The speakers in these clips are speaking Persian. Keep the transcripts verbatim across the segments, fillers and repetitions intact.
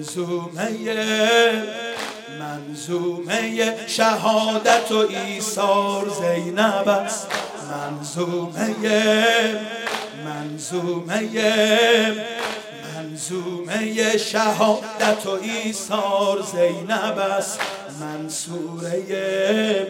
منظومه منظومه شهادت و ایثار زینب است. منظومه منظومه منظومه شهادت و ایثار زینب است. منصوره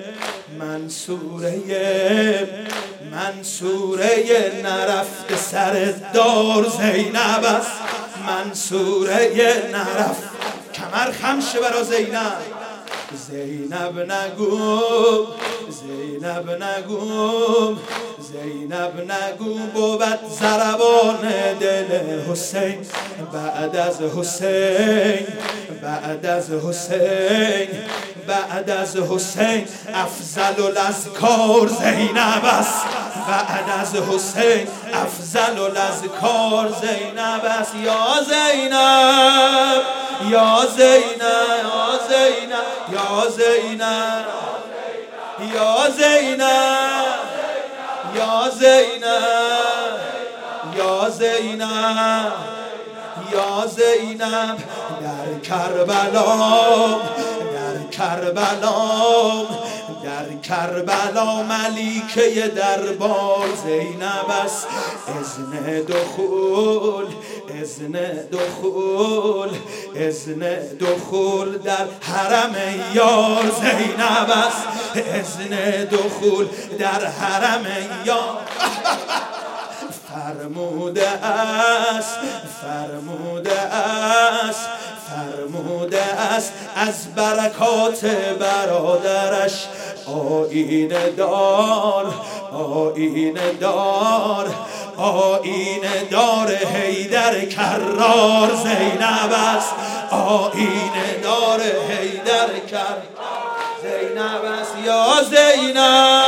منصوره منصوره نرفت سر دار زینب است. منصوره نرفت کمر خمش برا زینب. زینب نگو زینب نگو زینب نگو بود ضربان دل حسین بعد از حسین بعد از حسین بعد از حسین افضل الاذکار زینب است. بعد از حسین افضل الاذکار زینب است. یا زینب یا زینب یا زینب یا زینب یا زینب یا زینب یا زینب در کربلا در کربلا در کربلا ملیکه دربار زینب است. اذن دخول اذن دخول اذن دخول در حرم یار زینب است. اذن دخول در حرم یار فرموده است فرموده است فرموده است از برکات برادرش آیینه دار آیینه دار آیینه دار حیدر کرار زینب است. آیینه دار حیدر کرار زینب است. یا زینب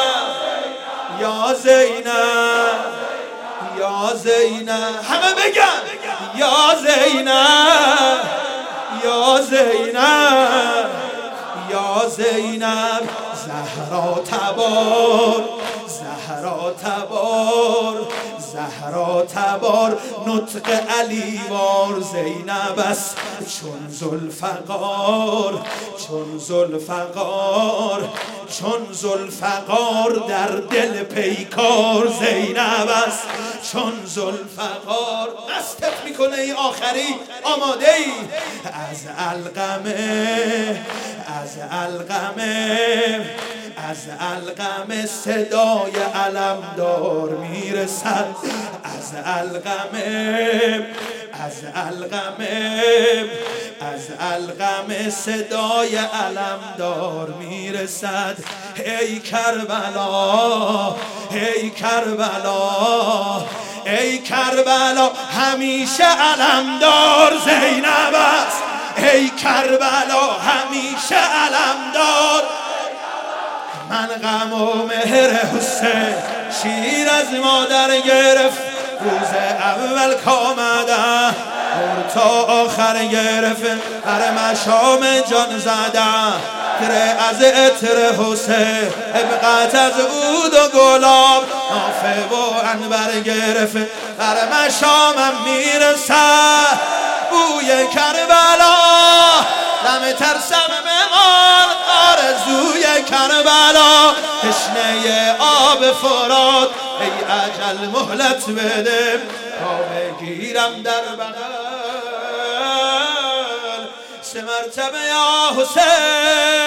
یا زینب یا زینب همه بگن یا زینب یا زینب یا زینب زهرا تبار زهرا تبار زهرا تبار نطق علیوار زینب است. چون ذوالفقار چون ذوالفقار چون ذوالفقار در دل پیکار زینب است. چون ذوالفقار دستت میکنه ای آخری آماده ای از علقمه از علقمه از علقمه صدای علمدار میرسد. از علقمه از علقمه از علقمه صدای علمدار میرسد. ای کربلا ای کربلا ای کربلا همیشه علمدار زینب است. ای کربلا همیشه علمدار. من غم و مهر حسین شیر از مادر گرفت. روز اول کامدن اور تا آخر گرفت. هر مشام جان زدن تره از عطر حسین ابقت از عود و گلاب نافه و عنبر گرفت. هر مشامم میرسد بوی کربلا دم ترسم بمان آرزوی کربلا تشنه آب فرات. ای اجل مهلت بده تا بگیرم در بغل سه مرتبه یا حسین